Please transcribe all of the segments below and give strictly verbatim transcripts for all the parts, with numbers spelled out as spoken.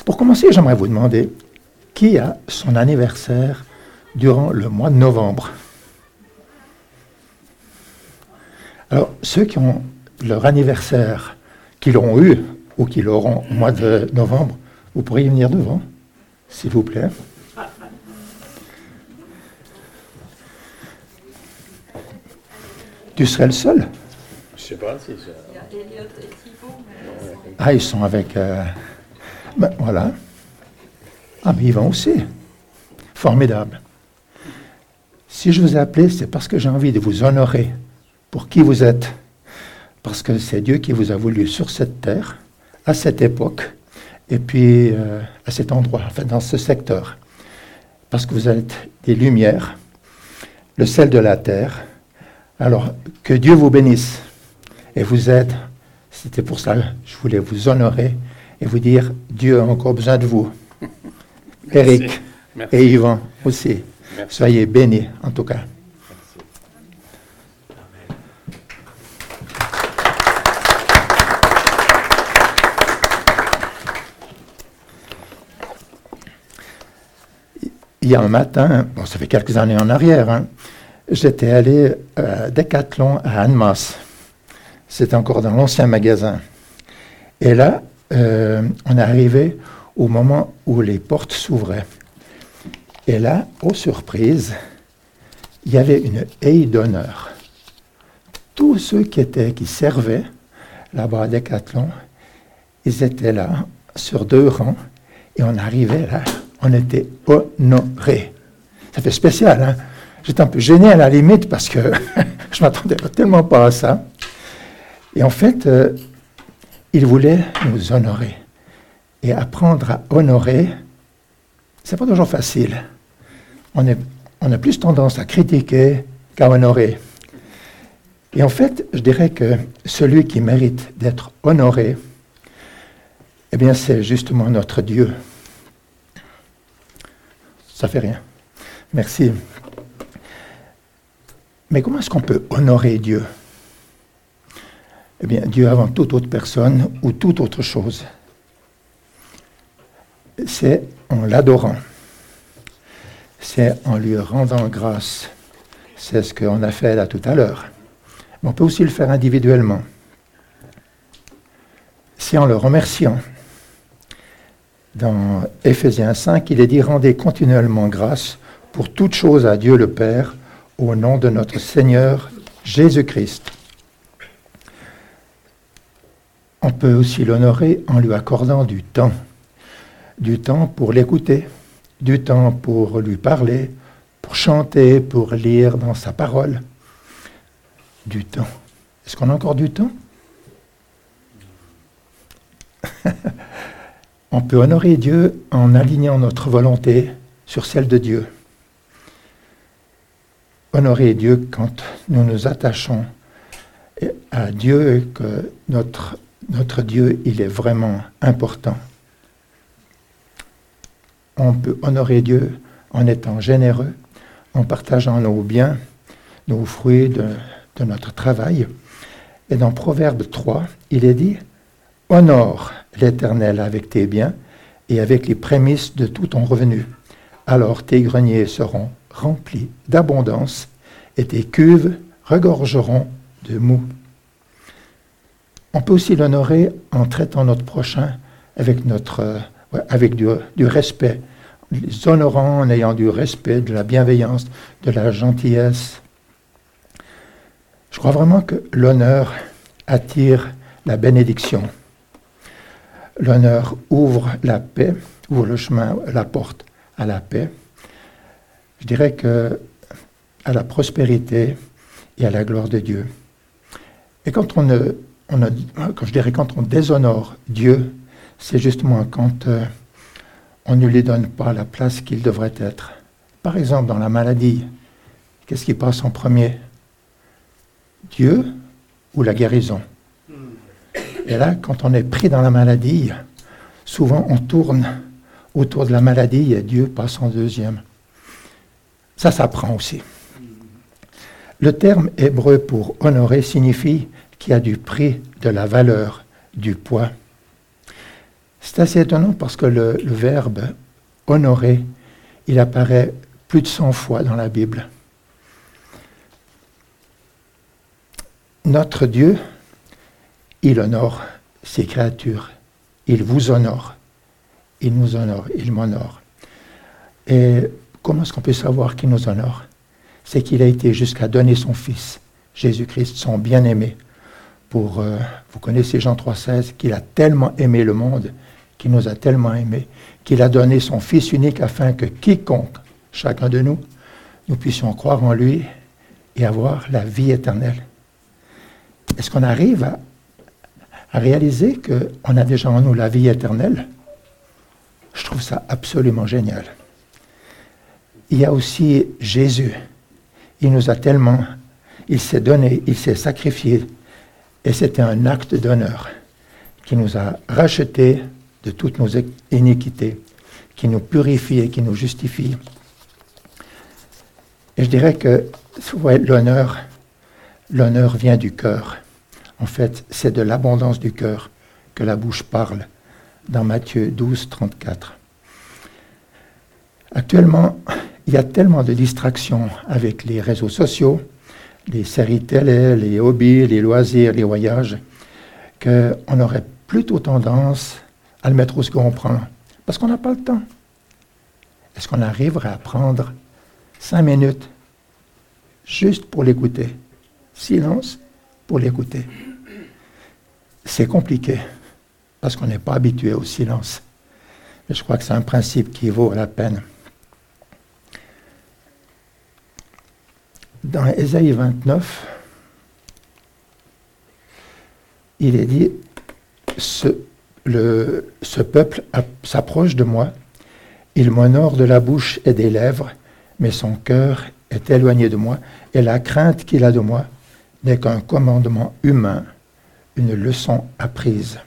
pour commencer, j'aimerais vous demander qui a son anniversaire durant le mois de novembre. Alors, ceux qui ont leur anniversaire, qui l'auront eu ou qui l'auront au mois de novembre, vous pourriez venir devant, s'il vous plaît. Tu serais le seul? Je sais pas si c'est... Il y a Elliot et Thibault, mais... Ah, ils sont avec... Euh... Ben, voilà. Ah, mais ils vont aussi. Formidable. Si je vous ai appelé, c'est parce que j'ai envie de vous honorer pour qui vous êtes. Parce que c'est Dieu qui vous a voulu sur cette terre, à cette époque, et puis euh, à cet endroit, enfin dans ce secteur. Parce que vous êtes des lumières, le sel de la terre. Alors, que Dieu vous bénisse. Et vous êtes, c'était pour ça que je voulais vous honorer et vous dire, Dieu a encore besoin de vous. Éric Merci. Merci. et Yvan aussi. Merci. Soyez bénis, en tout cas. Il y a un matin, bon, ça fait quelques années en arrière, hein, j'étais allé à Decathlon à Annemasse. C'était encore dans l'ancien magasin. Et là, euh, on est arrivé au moment où les portes s'ouvraient. Et là, aux surprises, il y avait une haie d'honneur. Tous ceux qui étaient, qui servaient là-bas à Decathlon, ils étaient là, sur deux rangs, et on arrivait là, on était honorés. Ça fait spécial, hein? J'étais un peu gêné à la limite parce que je ne m'attendais tellement pas à ça. Et en fait, euh, ils voulaient nous honorer. Et apprendre à honorer, c'est pas toujours facile. On, est, on a plus tendance à critiquer qu'à honorer. Et en fait, je dirais que celui qui mérite d'être honoré, eh bien, c'est justement notre Dieu. Ça fait rien. Merci. Mais comment est-ce qu'on peut honorer Dieu? Eh bien, Dieu avant toute autre personne ou toute autre chose. C'est en l'adorant. C'est en lui rendant grâce. C'est ce qu'on a fait là tout à l'heure. Mais on peut aussi le faire individuellement. C'est en le remerciant. Dans Éphésiens cinq, il est dit « Rendez continuellement grâce pour toutes choses à Dieu le Père, au nom de notre Seigneur Jésus-Christ. » On peut aussi l'honorer en lui accordant du temps. Du temps pour l'écouter, du temps pour lui parler, pour chanter, pour lire dans sa parole. Du temps. Est-ce qu'on a encore du temps? On peut honorer Dieu en alignant notre volonté sur celle de Dieu. Honorer Dieu quand nous nous attachons à Dieu et que notre, notre Dieu, il est vraiment important. On peut honorer Dieu en étant généreux, en partageant nos biens, nos fruits de, de notre travail. Et dans Proverbe trois, il est dit « Honore l'Éternel avec tes biens et avec les prémices de tout ton revenu. Alors tes greniers seront remplis d'abondance et tes cuves regorgeront de mou. » On peut aussi l'honorer en traitant notre prochain avec, notre, euh, ouais, avec du, du respect, les honorant en ayant du respect, de la bienveillance, de la gentillesse. Je crois vraiment que l'honneur attire la bénédiction. L'honneur ouvre la paix, ouvre le chemin, la porte à la paix. Je dirais que à la prospérité et à la gloire de Dieu. Et quand on, ne, on a, quand je dirais quand on déshonore Dieu, c'est justement quand euh, on ne lui donne pas la place qu'il devrait être. Par exemple, dans la maladie, qu'est-ce qui passe en premier? Dieu ou la guérison? Et là, quand on est pris dans la maladie, souvent on tourne autour de la maladie et Dieu passe en deuxième. Ça s'apprend aussi. Le terme hébreu pour honorer signifie qu'il y a du prix, de la valeur, du poids. C'est assez étonnant parce que le, le verbe « honorer », il apparaît plus de cent fois dans la Bible. Notre Dieu, il honore ses créatures. Il vous honore. Il nous honore. Il m'honore. Et comment est-ce qu'on peut savoir qu'il nous honore? C'est qu'il a été jusqu'à donner son Fils, Jésus-Christ, son bien-aimé. Pour, euh, vous connaissez Jean trois seize, qu'il a tellement aimé le monde, qu'il nous a tellement aimés, qu'il a donné son Fils unique afin que quiconque, chacun de nous, nous puissions croire en lui et avoir la vie éternelle. Est-ce qu'on arrive à, à réaliser qu'on a déjà en nous la vie éternelle? Je trouve ça absolument génial. Il y a aussi Jésus. Il nous a tellement, il s'est donné, il s'est sacrifié, et c'était un acte d'honneur qui nous a rachetés de toutes nos iniquités, qui nous purifie et qui nous justifie. Et je dirais que ouais, l'honneur, l'honneur vient du cœur. En fait, c'est de l'abondance du cœur que la bouche parle, dans Matthieu douze, trente-quatre. Actuellement, il y a tellement de distractions avec les réseaux sociaux, les séries télé, les hobbies, les loisirs, les voyages, qu'on aurait plutôt tendance à le mettre au second plan, parce qu'on n'a pas le temps. Est-ce qu'on arriverait à prendre cinq minutes juste pour l'écouter? Silence pour l'écouter. C'est compliqué, parce qu'on n'est pas habitué au silence. Mais je crois que c'est un principe qui vaut la peine. Dans Ésaïe vingt-neuf, il est dit, ce, le, ce peuple s'approche de moi, il m'honore de la bouche et des lèvres, mais son cœur est éloigné de moi, et la crainte qu'il a de moi n'est qu'un commandement humain, une leçon apprise.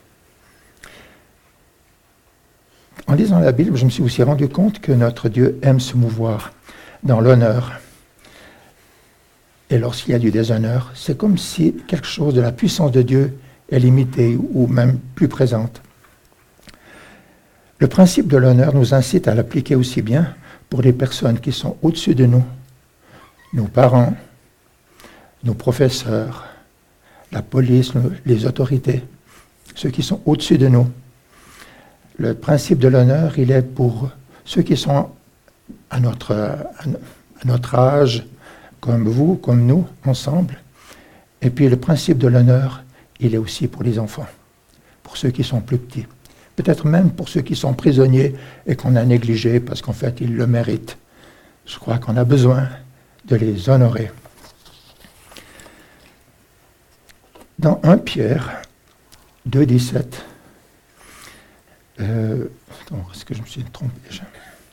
En lisant la Bible, je me suis aussi rendu compte que notre Dieu aime se mouvoir dans l'honneur. Et lorsqu'il y a du déshonneur, c'est comme si quelque chose de la puissance de Dieu est limité ou même plus présente. Le principe de l'honneur nous incite à l'appliquer aussi bien pour les personnes qui sont au-dessus de nous, nos parents, nos professeurs, la police, les autorités, ceux qui sont au-dessus de nous. Le principe de l'honneur, il est pour ceux qui sont à notre, à notre âge, comme vous, comme nous, ensemble. Et puis le principe de l'honneur, il est aussi pour les enfants, pour ceux qui sont plus petits. Peut-être même pour ceux qui sont prisonniers et qu'on a négligés parce qu'en fait, ils le méritent. Je crois qu'on a besoin de les honorer. Dans premier Pierre deux, dix-sept, euh, est-ce que je me suis trompé déjà?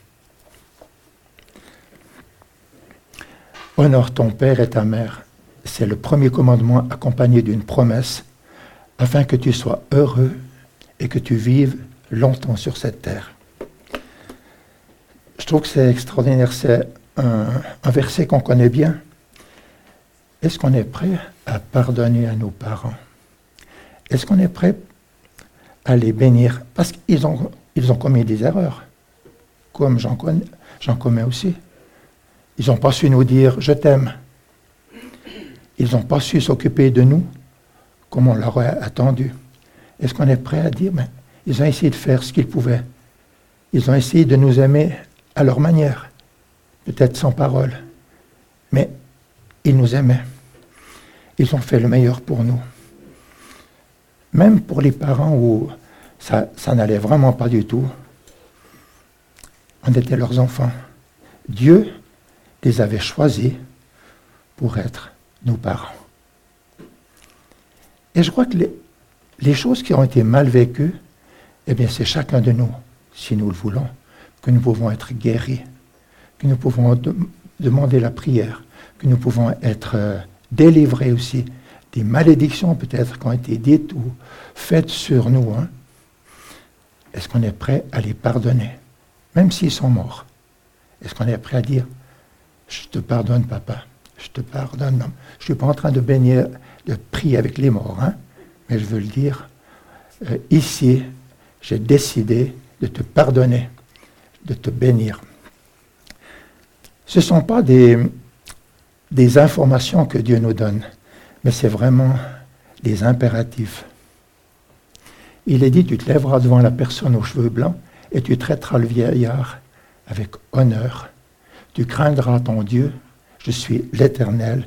Honore ton père et ta mère. C'est le premier commandement accompagné d'une promesse afin que tu sois heureux et que tu vives longtemps sur cette terre. Je trouve que c'est extraordinaire. C'est un, un verset qu'on connaît bien. Est-ce qu'on est prêt à pardonner à nos parents? Est-ce qu'on est prêt à les bénir? Parce qu'ils ont, ils ont commis des erreurs, comme j'en connais, j'en commets aussi. Ils n'ont pas su nous dire « je t'aime ». Ils n'ont pas su s'occuper de nous comme on l'aurait attendu. Est-ce qu'on est prêt à dire ben, « ils ont essayé de faire ce qu'ils pouvaient. Ils ont essayé de nous aimer à leur manière, peut-être sans parole, mais ils nous aimaient. Ils ont fait le meilleur pour nous. » Même pour les parents où ça, ça n'allait vraiment pas du tout, on était leurs enfants. Dieu les avait choisis pour être nos parents. Et je crois que les, les choses qui ont été mal vécues, eh bien, c'est chacun de nous, si nous le voulons, que nous pouvons être guéris, que nous pouvons de, demander la prière, que nous pouvons être euh, délivrés aussi des malédictions peut-être qui ont été dites ou faites sur nous. Hein. Est-ce qu'on est prêt à les pardonner, même s'ils sont morts? Est-ce qu'on est prêt à dire « je te pardonne, papa, je te pardonne, maman. Je ne suis pas en train de bénir, de prier avec les morts, hein, mais je veux le dire euh, ici, j'ai décidé de te pardonner, de te bénir. Ce ne sont pas des, des informations que Dieu nous donne, mais c'est vraiment des impératifs. Il est dit, tu te lèveras devant la personne aux cheveux blancs et tu traiteras le vieillard avec honneur. Tu craindras ton Dieu, je suis l'Éternel.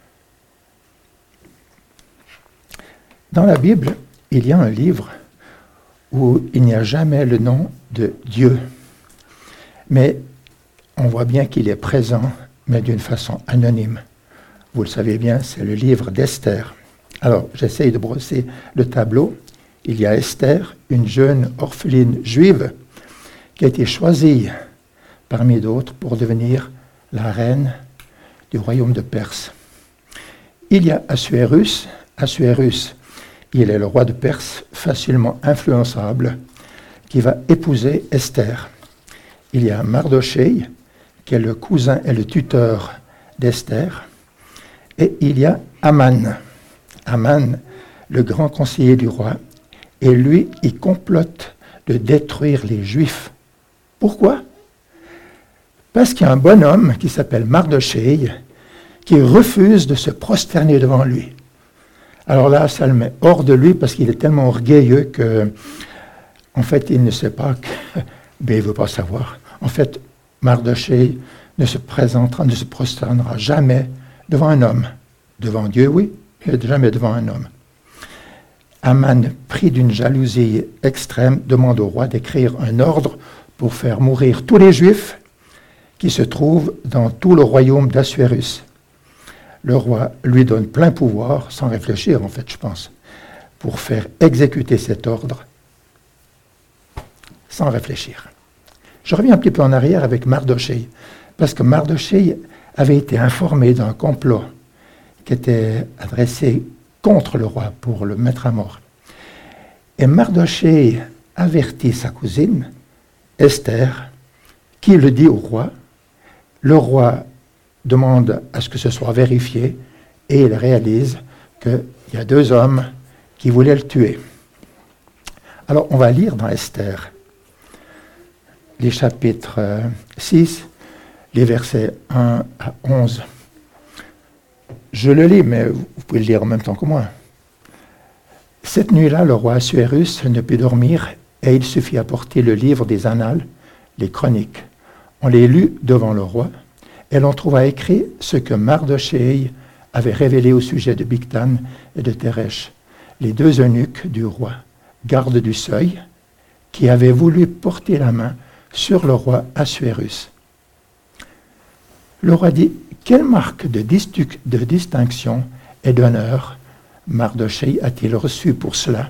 Dans la Bible, il y a un livre où il n'y a jamais le nom de Dieu. Mais on voit bien qu'il est présent, mais d'une façon anonyme. Vous le savez bien, c'est le livre d'Esther. Alors, j'essaye de brosser le tableau. Il y a Esther, une jeune orpheline juive, qui a été choisie parmi d'autres pour devenir la reine du royaume de Perse. Il y a Assuérus. Assuérus, il est le roi de Perse, facilement influençable, qui va épouser Esther. Il y a Mardochée, qui est le cousin et le tuteur d'Esther. Et il y a Aman. Aman, le grand conseiller du roi. Et lui, il complote de détruire les Juifs. Pourquoi? Parce qu'il y a un bonhomme qui s'appelle Mardochée qui refuse de se prosterner devant lui. Alors là, ça le met hors de lui parce qu'il est tellement orgueilleux que, en fait, il ne sait pas que, mais il ne veut pas savoir. En fait, Mardochée ne se présentera, ne se prosternera jamais devant un homme. Devant Dieu, oui, mais jamais devant un homme. Aman, pris d'une jalousie extrême, demande au roi d'écrire un ordre pour faire mourir tous les Juifs qui se trouvent dans tout le royaume d'Assuérus. Le roi lui donne plein pouvoir, sans réfléchir en fait, je pense, pour faire exécuter cet ordre, sans réfléchir. Je reviens un petit peu en arrière avec Mardochée, parce que Mardochée avait été informé d'un complot qui était adressé contre le roi pour le mettre à mort. Et Mardochée avertit sa cousine, Esther, qui le dit au roi. Le roi demande à ce que ce soit vérifié et il réalise qu'il y a deux hommes qui voulaient le tuer. Alors, on va lire dans Esther les chapitres six, les versets un à onze. Je le lis, mais vous pouvez le lire en même temps que moi. Cette nuit-là, le roi Assuérus ne put dormir et il se fit apporter le livre des Annales, les chroniques. On les lut devant le roi et l'on trouva écrit ce que Mardochée avait révélé au sujet de Bigtan et de Teresh, les deux eunuques du roi, gardes du seuil, qui avaient voulu porter la main sur le roi Assuérus. Le roi dit, quelle marque de, distu- de distinction et d'honneur Mardochée a-t-il reçu pour cela?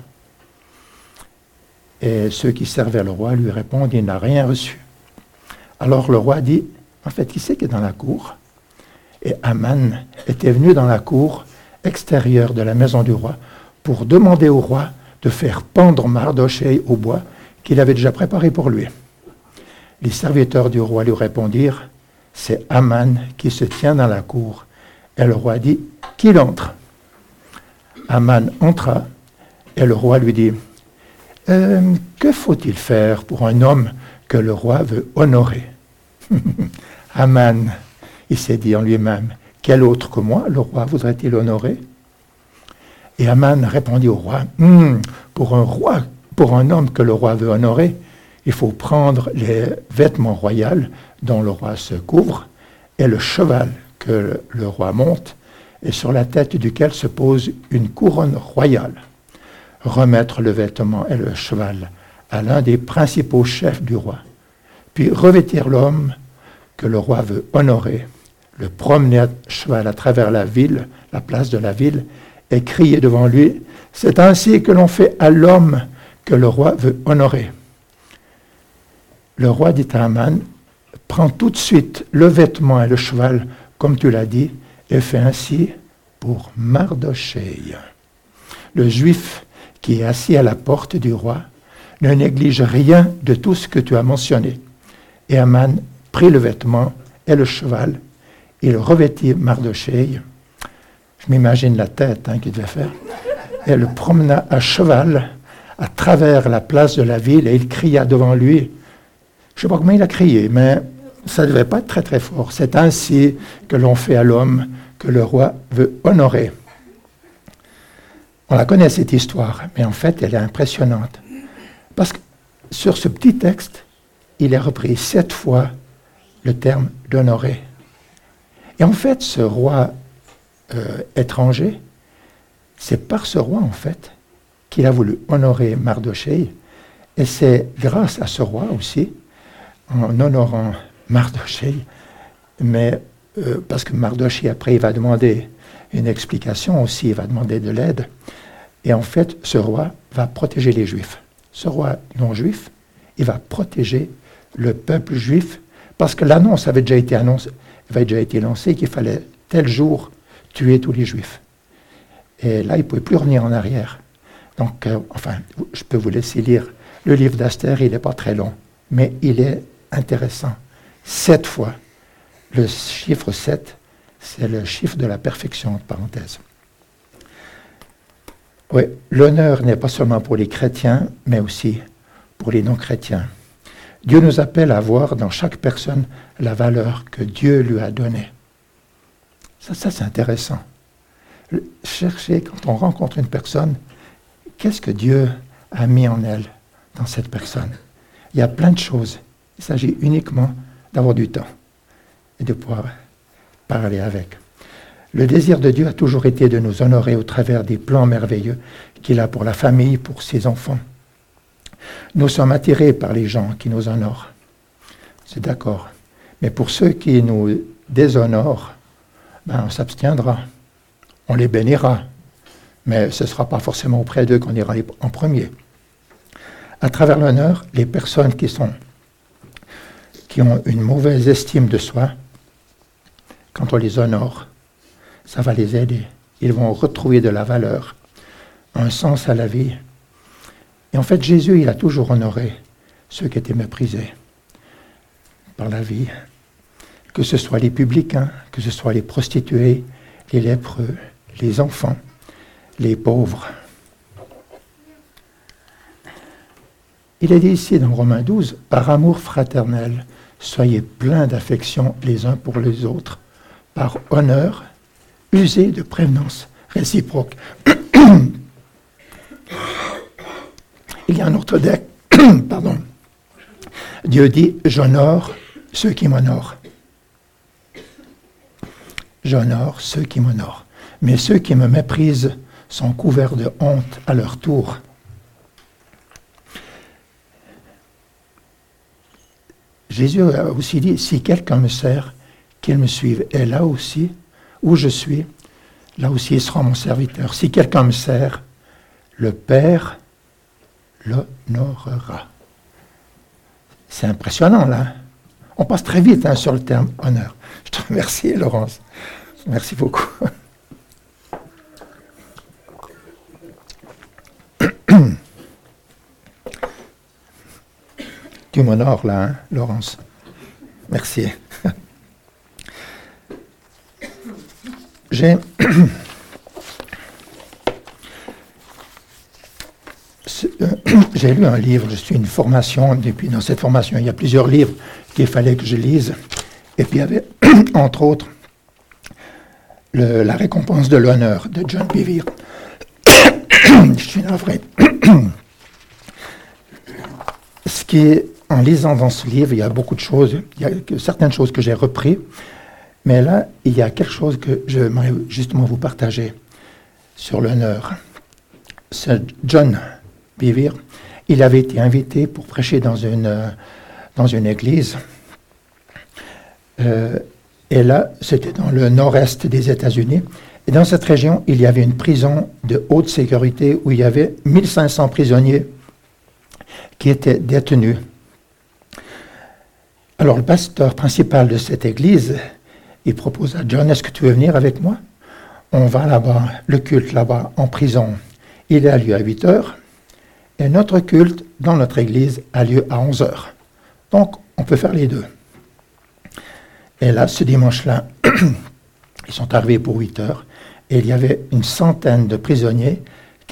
Et ceux qui servaient le roi lui répondent, il n'a rien reçu. Alors le roi dit, en fait, qui c'est qui est dans la cour? Et Aman était venu dans la cour extérieure de la maison du roi pour demander au roi de faire pendre Mardochée au bois qu'il avait déjà préparé pour lui. Les serviteurs du roi lui répondirent, c'est Aman qui se tient dans la cour. Et le roi dit, qu'il entre. Aman entra et le roi lui dit, euh, que faut-il faire pour un homme que le roi veut honorer? Aman, il s'est dit en lui-même, quel autre que moi le roi voudrait-il honorer? Et Aman répondit au roi, hm, pour un roi, pour un homme que le roi veut honorer, il faut prendre les vêtements royaux dont le roi se couvre et le cheval que le roi monte et sur la tête duquel se pose une couronne royale. Remettre le vêtement et le cheval à l'un des principaux chefs du roi, puis revêtir l'homme que le roi veut honorer, le promener à cheval à travers la ville, la place de la ville, et crier devant lui, c'est ainsi que l'on fait à l'homme que le roi veut honorer. Le roi dit à Aman, prends tout de suite le vêtement et le cheval, comme tu l'as dit, et fais ainsi pour Mardochée. Le juif qui est assis à la porte du roi ne néglige rien de tout ce que tu as mentionné. Et Aman prit le vêtement et le cheval, il revêtit Mardochée, je m'imagine la tête hein, qu'il devait faire, et le promena à cheval à travers la place de la ville et il cria devant lui. Je ne sais pas comment il a crié, mais ça ne devait pas être très très fort. C'est ainsi que l'on fait à l'homme que le roi veut honorer. On la connaît cette histoire, mais en fait elle est impressionnante. Parce que sur ce petit texte, il est repris sept fois le terme d'honorer. Et en fait, ce roi euh, étranger, c'est par ce roi en fait qu'il a voulu honorer Mardochée. Et c'est grâce à ce roi aussi, en honorant Mardochée, mais euh, parce que Mardochée après il va demander une explication aussi, il va demander de l'aide. Et en fait, ce roi va protéger les Juifs. Ce roi non-juif, il va protéger le peuple juif, parce que l'annonce avait déjà été annoncée, avait déjà été lancée qu'il fallait tel jour tuer tous les Juifs. Et là, il ne pouvait plus revenir en arrière. Donc, euh, enfin, je peux vous laisser lire le livre d'Esther, il n'est pas très long, mais il est intéressant. Sept fois. Le chiffre sept, c'est le chiffre de la perfection, entre parenthèses. Oui, l'honneur n'est pas seulement pour les chrétiens, mais aussi pour les non-chrétiens. Dieu nous appelle à voir dans chaque personne la valeur que Dieu lui a donnée. Ça, ça c'est intéressant. Chercher, quand on rencontre une personne, qu'est-ce que Dieu a mis en elle, dans cette personne? Il y a plein de choses. Il s'agit uniquement d'avoir du temps et de pouvoir parler avec. Le désir de Dieu a toujours été de nous honorer au travers des plans merveilleux qu'il a pour la famille, pour ses enfants. Nous sommes attirés par les gens qui nous honorent. C'est d'accord. Mais pour ceux qui nous déshonorent, ben on s'abstiendra. On les bénira. Mais ce ne sera pas forcément auprès d'eux qu'on ira en premier. À travers l'honneur, les personnes qui, sont, qui ont une mauvaise estime de soi, quand on les honore, ça va les aider. Ils vont retrouver de la valeur, un sens à la vie. Et en fait, Jésus, il a toujours honoré ceux qui étaient méprisés par la vie, que ce soit les publicains, que ce soit les prostituées, les lépreux, les enfants, les pauvres. Il est dit ici dans Romains douze, « Par amour fraternel, soyez pleins d'affection les uns pour les autres, par honneur, usez de prévenance réciproque. » Il y a un autre texte, pardon. Dieu dit, « J'honore ceux qui m'honorent. » J'honore ceux qui m'honorent. Mais ceux qui me méprisent sont couverts de honte à leur tour. Jésus a aussi dit, si quelqu'un me sert, qu'il me suive. Et là aussi, où je suis, là aussi il sera mon serviteur. Si quelqu'un me sert, le Père l'honorera. C'est impressionnant là. On passe très vite hein, sur le terme honneur. Je te remercie Laurence. Merci beaucoup. Tu m'honores là, hein, Laurence. Merci. J'ai... J'ai lu un livre, je suis une formation, et puis dans cette formation, il y a plusieurs livres qu'il fallait que je lise. Et puis il y avait, entre autres, le, La récompense de l'honneur de John Bevere. Je suis navré. Ce qui est, en lisant dans ce livre, il y a beaucoup de choses, il y a que, certaines choses que j'ai reprises, mais là, il y a quelque chose que j'aimerais justement vous partager sur l'honneur. C'est John Bevere, il avait été invité pour prêcher dans une, dans une église. Euh, et là, c'était dans le nord-est des États-Unis. Et dans cette région, il y avait une prison de haute sécurité où il y avait mille cinq cents prisonniers qui étaient détenus. Alors le pasteur principal de cette église, il propose à John, est-ce que tu veux venir avec moi? On va là-bas, le culte là-bas en prison, il a lieu à huit heures, et notre culte dans notre église a lieu à onze heures. Donc on peut faire les deux. Et là, ce dimanche-là, ils sont arrivés pour huit heures, et il y avait une centaine de prisonniers qui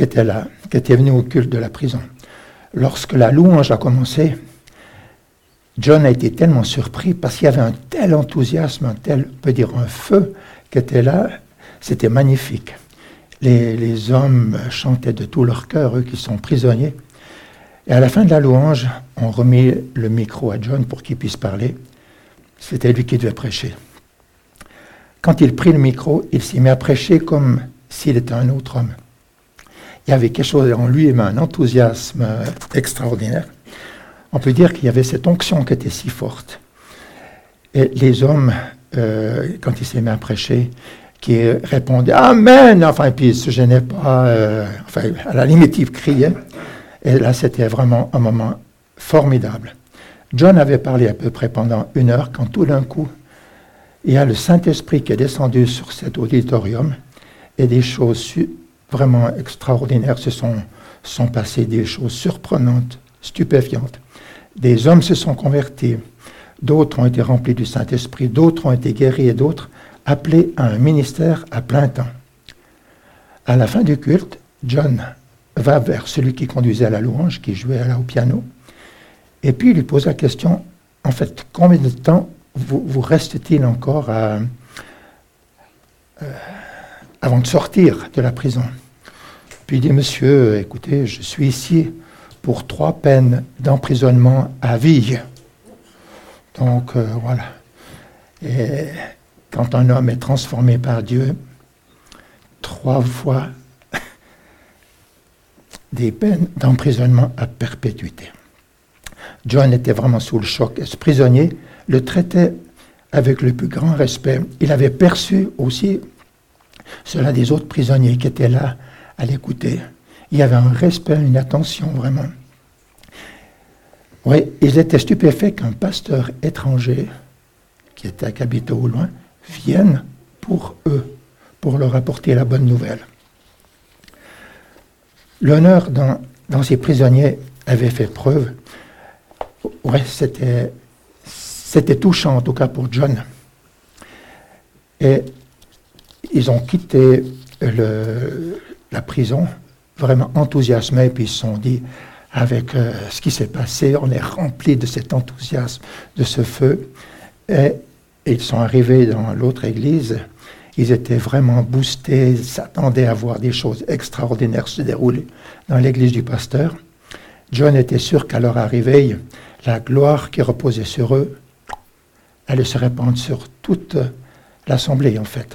qui était là, qui était venu au culte de la prison. Lorsque la louange a commencé, John a été tellement surpris parce qu'il y avait un tel enthousiasme, un tel, on peut dire un feu qui était là, c'était magnifique. Les, les hommes chantaient de tout leur cœur, eux qui sont prisonniers. Et à la fin de la louange, on remet le micro à John pour qu'il puisse parler. C'était lui qui devait prêcher. Quand il prit le micro, il s'y mit à prêcher comme s'il était un autre homme. Il y avait quelque chose en lui, un enthousiasme extraordinaire. On peut dire qu'il y avait cette onction qui était si forte. Et les hommes, euh, quand il s'est mis à prêcher, qui répondaient « Amen !» Enfin, et puis ils ne se gênaient pas. Euh, enfin, à la limite, ils criaient. Et là, c'était vraiment un moment formidable. John avait parlé à peu près pendant une heure, quand tout d'un coup, il y a le Saint-Esprit qui est descendu sur cet auditorium, et des choses vraiment extraordinaires se sont, sont passées, des choses surprenantes, stupéfiantes. Des hommes se sont convertis, d'autres ont été remplis du Saint-Esprit, d'autres ont été guéris et d'autres appelés à un ministère à plein temps. À la fin du culte, John va vers celui qui conduisait à la louange, qui jouait là au piano, et puis il lui pose la question, en fait, combien de temps vous, vous reste-t-il encore à, euh, avant de sortir de la prison? Puis il dit, monsieur, écoutez, je suis ici pour trois peines d'emprisonnement à vie. Donc, euh, voilà. Et quand un homme est transformé par Dieu, trois fois des peines d'emprisonnement à perpétuité. John était vraiment sous le choc. Et ce prisonnier le traitait avec le plus grand respect. Il avait perçu aussi cela des autres prisonniers qui étaient là à l'écouter. Il y avait un respect, une attention vraiment. Oui, ils étaient stupéfaits qu'un pasteur étranger, qui était qui habitait au loin, vienne pour eux, pour leur apporter la bonne nouvelle. L'honneur dans, dans ces prisonniers avait fait preuve. Oui, c'était, c'était touchant, en tout cas pour John. Et ils ont quitté le, la prison, vraiment enthousiasmés, puis ils se sont dit, avec euh, ce qui s'est passé, on est rempli de cet enthousiasme, de ce feu. Et, et ils sont arrivés dans l'autre église. Ils étaient vraiment boostés, ils s'attendaient à voir des choses extraordinaires se dérouler dans l'église du pasteur. John était sûr qu'à leur arrivée, la gloire qui reposait sur eux allait se répandre sur toute l'assemblée, en fait.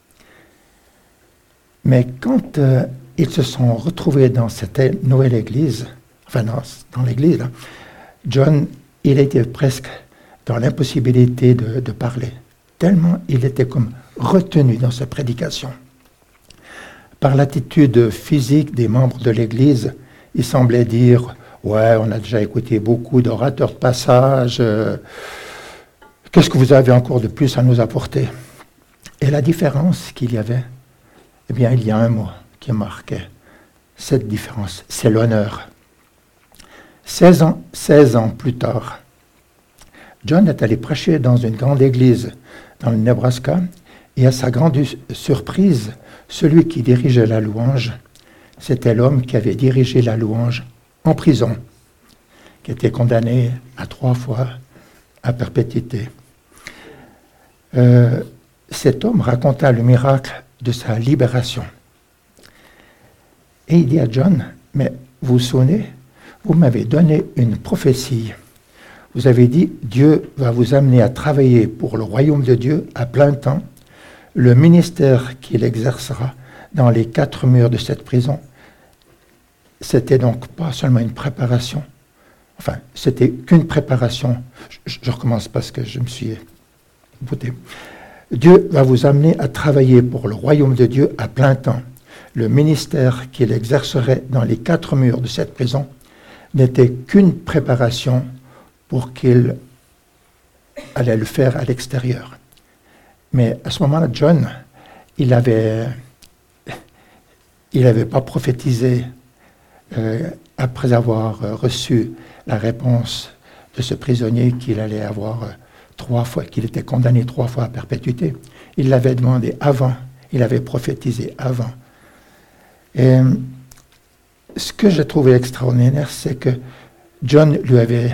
Mais quand euh, ils se sont retrouvés dans cette nouvelle église, enfin dans, dans l'église, là, John, il était presque dans l'impossibilité de, de parler, tellement il était comme retenu dans sa prédication. Par l'attitude physique des membres de l'Église, il semblait dire « Ouais, on a déjà écouté beaucoup d'orateurs de passage, euh, qu'est-ce que vous avez encore de plus à nous apporter ?» Et la différence qu'il y avait, eh bien, il y a un mot qui marquait cette différence, c'est l'honneur. seize ans, seize ans plus tard, John est allé prêcher dans une grande église dans le Nebraska, et à sa grande surprise, celui qui dirigeait la louange, c'était l'homme qui avait dirigé la louange en prison, qui était condamné à trois fois à perpétuité. Euh, cet homme raconta le miracle de sa libération. Et il dit à John, « Mais vous vous souvenez, vous m'avez donné une prophétie. Vous avez dit, Dieu va vous amener à travailler pour le royaume de Dieu à plein temps. Le ministère qu'il exercera dans les quatre murs de cette prison, c'était donc pas seulement une préparation, enfin, c'était qu'une préparation. Je, je recommence parce que je me suis bouté. Dieu va vous amener à travailler pour le royaume de Dieu à plein temps. Le ministère qu'il exercerait dans les quatre murs de cette prison n'était qu'une préparation pour qu'il allait le faire à l'extérieur. Mais à ce moment-là, John, il avait, il n'avait pas prophétisé euh, après avoir euh, reçu la réponse de ce prisonnier qu'il allait avoir euh, trois fois, qu'il était condamné trois fois à perpétuité. Il l'avait demandé avant, il avait prophétisé avant. Et ce que j'ai trouvé extraordinaire, c'est que John lui avait,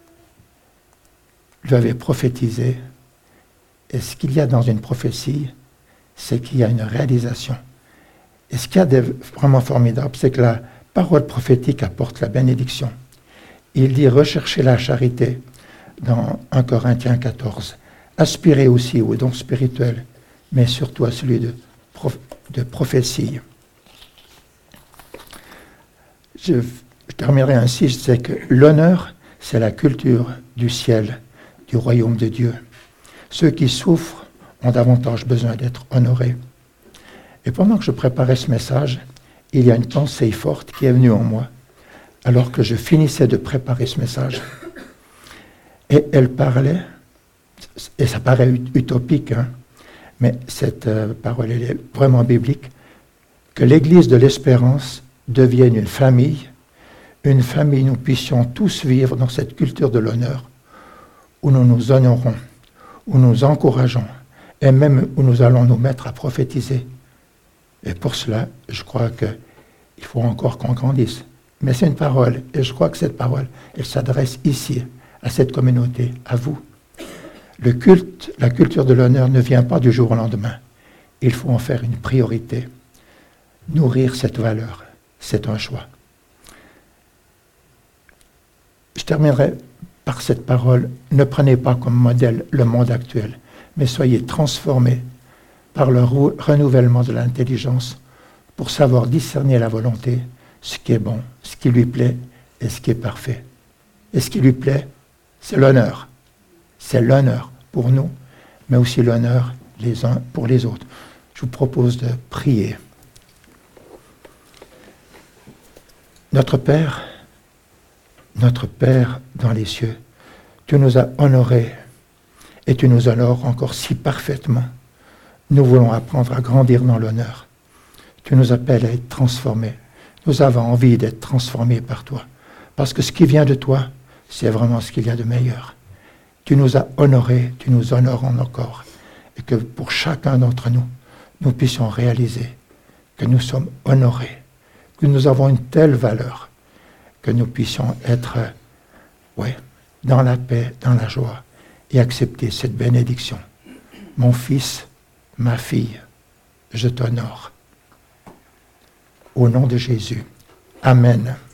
lui avait prophétisé. Et ce qu'il y a dans une prophétie, c'est qu'il y a une réalisation. Et ce qu'il y a de vraiment formidable, c'est que la parole prophétique apporte la bénédiction. Il dit « Recherchez la charité » dans un Corinthiens quatorze. Aspirez aussi aux dons spirituels, mais surtout à celui de, prof, de prophétie. Je, je terminerai ainsi, je sais que l'honneur, c'est la culture du ciel, du royaume de Dieu. Ceux qui souffrent ont davantage besoin d'être honorés. Et pendant que je préparais ce message, il y a une pensée forte qui est venue en moi, alors que je finissais de préparer ce message. Et elle parlait, et ça paraît utopique, hein, mais cette euh, parole elle est vraiment biblique, que l'Église de l'Espérance devienne une famille, une famille où nous puissions tous vivre dans cette culture de l'honneur, où nous nous honorons, où nous encourageons, et même où nous allons nous mettre à prophétiser. Et pour cela, je crois qu'il faut encore qu'on grandisse. Mais c'est une parole, et je crois que cette parole, elle s'adresse ici, à cette communauté, à vous. Le culte, la culture de l'honneur ne vient pas du jour au lendemain. Il faut en faire une priorité. Nourrir cette valeur, c'est un choix. Je terminerai par cette parole. Ne prenez pas comme modèle le monde actuel, mais soyez transformés par le renouvellement de l'intelligence pour savoir discerner la volonté, ce qui est bon, ce qui lui plaît et ce qui est parfait. Et ce qui lui plaît, c'est l'honneur. C'est l'honneur pour nous, mais aussi l'honneur les uns pour les autres. Je vous propose de prier. Notre Père, notre Père dans les cieux, tu nous as honorés et tu nous honores encore si parfaitement. Nous voulons apprendre à grandir dans l'honneur. Tu nous appelles à être transformés. Nous avons envie d'être transformés par toi. Parce que ce qui vient de toi, c'est vraiment ce qu'il y a de meilleur. Tu nous as honorés, tu nous honores encore. Et que pour chacun d'entre nous, nous puissions réaliser que nous sommes honorés, que nous avons une telle valeur, que nous puissions être, euh, ouais, dans la paix, dans la joie, et accepter cette bénédiction. Mon fils, ma fille, je t'honore. Au nom de Jésus. Amen.